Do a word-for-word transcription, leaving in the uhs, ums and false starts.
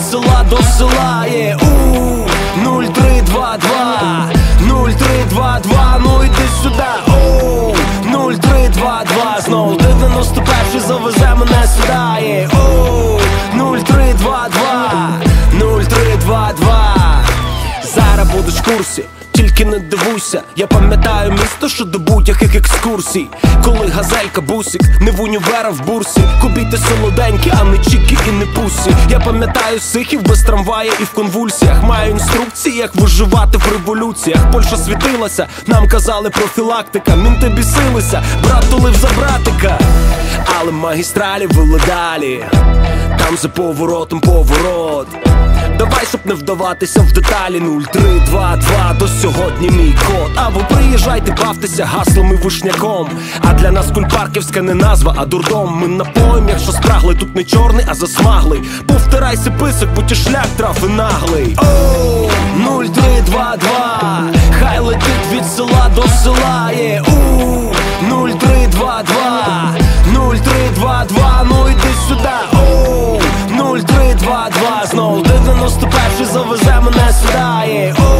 села до села, є у нуль три два два, нуль три два два, ну йди сюди, о нуль три два два, знову дев'яносто перший завезе мене сюди, є о нуль три два два, нуль три два два. Зараз будеш в курсі, тільки не дивуйся. Я пам'ятаю місто, що до будь-яких екскурсій. Коли газелька, бусик, не в універа в бурсі. Кубіти солоденькі, а не чіки і не пусі. Я пам'ятаю сихів без трамвая і в конвульсіях. Маю інструкції, як виживати в революціях. Польща світилася, нам казали профілактика. Мінти бісилися, брат тулив за братика. Але магістралі вели далі, там за поворотом поворот. Давай, щоб не вдаватися в деталі, нуль три два два, до сьогодні мій код. А ви приїжджайте, бавтеся гаслом і вишняком. А для нас Кульпарківська не назва, а дурдом. Ми напоїм, якщо спрагли, тут не чорний, а засмаглий. Повтирайся писок, бо ті шлях трафи наглий. О, нуль три два два, хай летить від села до села, є у нуль три два два, нуль три два два, ну йди сюди, о нуль три два два, знову дев'яносто перший завезе мене сюди, є о